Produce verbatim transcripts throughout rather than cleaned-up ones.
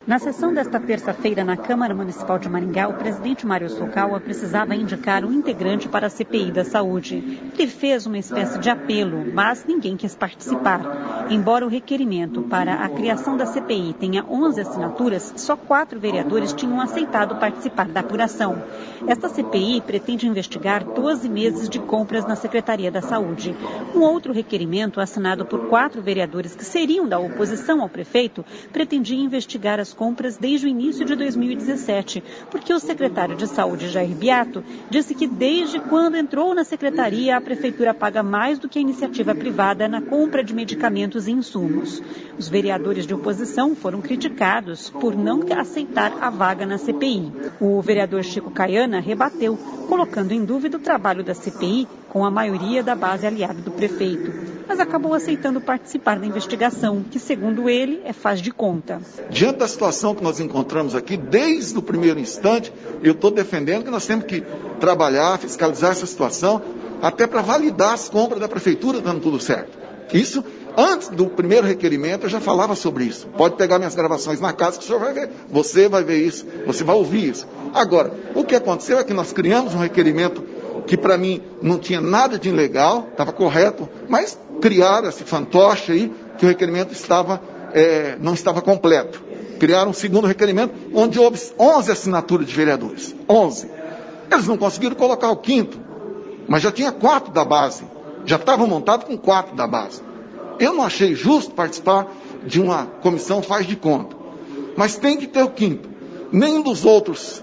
Na sessão desta terça-feira na Câmara Municipal de Maringá, o presidente Mário Sokawa precisava indicar um integrante para a C P I da Saúde. Ele fez uma espécie de apelo, mas ninguém quis participar. Embora o requerimento para a criação da C P I tenha onze assinaturas, só quatro vereadores tinham aceitado participar da apuração. Esta C P I pretende investigar doze meses de compras na Secretaria da Saúde. Um outro requerimento, assinado por quatro vereadores que seriam da oposição ao prefeito, pretendia investigar as compras desde o início de dois mil e dezessete, porque o secretário de Saúde, Jair Biato, disse que desde quando entrou na secretaria, a prefeitura paga mais do que a iniciativa privada na compra de medicamentos e insumos. Os vereadores de oposição foram criticados por não aceitar a vaga na C P I. O vereador Chico Caiana rebateu, colocando em dúvida o trabalho da C P I com a maioria da base aliada do prefeito, mas acabou aceitando participar da investigação, que, segundo ele, é faz de conta. Diante da situação que nós encontramos aqui, desde o primeiro instante, eu estou defendendo que nós temos que trabalhar, fiscalizar essa situação, até para validar as compras da prefeitura dando tudo certo. Isso, antes do primeiro requerimento, eu já falava sobre isso. Pode pegar minhas gravações na casa que o senhor vai ver. Você vai ver isso, você vai ouvir isso. Agora, o que aconteceu é que nós criamos um requerimento que para mim não tinha nada de ilegal, estava correto, mas criaram esse fantoche aí, que o requerimento estava, é, não estava completo. Criaram um segundo requerimento, onde houve onze assinaturas de vereadores. onze. Eles não conseguiram colocar o quinto, mas já tinha quatro da base. Já estava montado com quatro da base. Eu não achei justo participar de uma comissão faz de conta. Mas tem que ter o quinto. Nenhum dos outros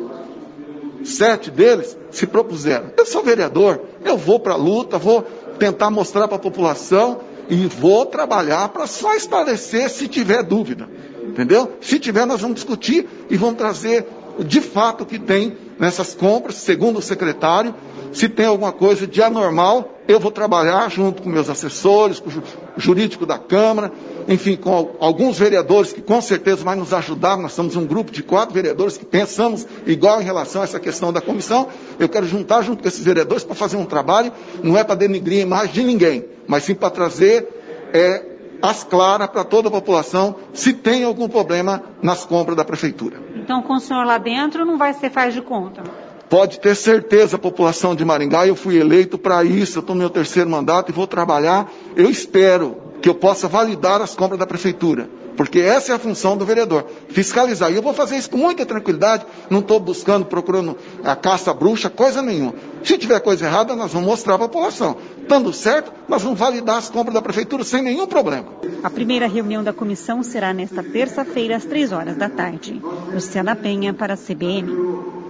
sete deles se propuseram. Eu sou vereador, eu vou para a luta, vou tentar mostrar para a população e vou trabalhar para só esclarecer se tiver dúvida. Entendeu? Se tiver, nós vamos discutir e vamos trazer de fato o que tem nessas compras, segundo o secretário. Se tem alguma coisa de anormal, eu vou trabalhar junto com meus assessores, com o jurídico da Câmara, enfim, com alguns vereadores que com certeza vai nos ajudar. Nós somos um grupo de quatro vereadores que pensamos igual em relação a essa questão da comissão. Eu quero juntar junto com esses vereadores para fazer um trabalho, não é para denigrir a imagem de ninguém, mas sim para trazer é, as claras para toda a população se tem algum problema nas compras da prefeitura. Então, com o senhor lá dentro, não vai ser faz de conta? Pode ter certeza, população de Maringá, eu fui eleito para isso, eu estou no meu terceiro mandato e vou trabalhar. Eu espero que eu possa validar as compras da prefeitura, porque essa é a função do vereador, fiscalizar. E eu vou fazer isso com muita tranquilidade, não estou buscando, procurando a caça bruxa, coisa nenhuma. Se tiver coisa errada, nós vamos mostrar para a população. Dando certo, nós vamos validar as compras da prefeitura sem nenhum problema. A primeira reunião da comissão será nesta terça-feira, às três horas da tarde. Luciana Penha, para a C B N.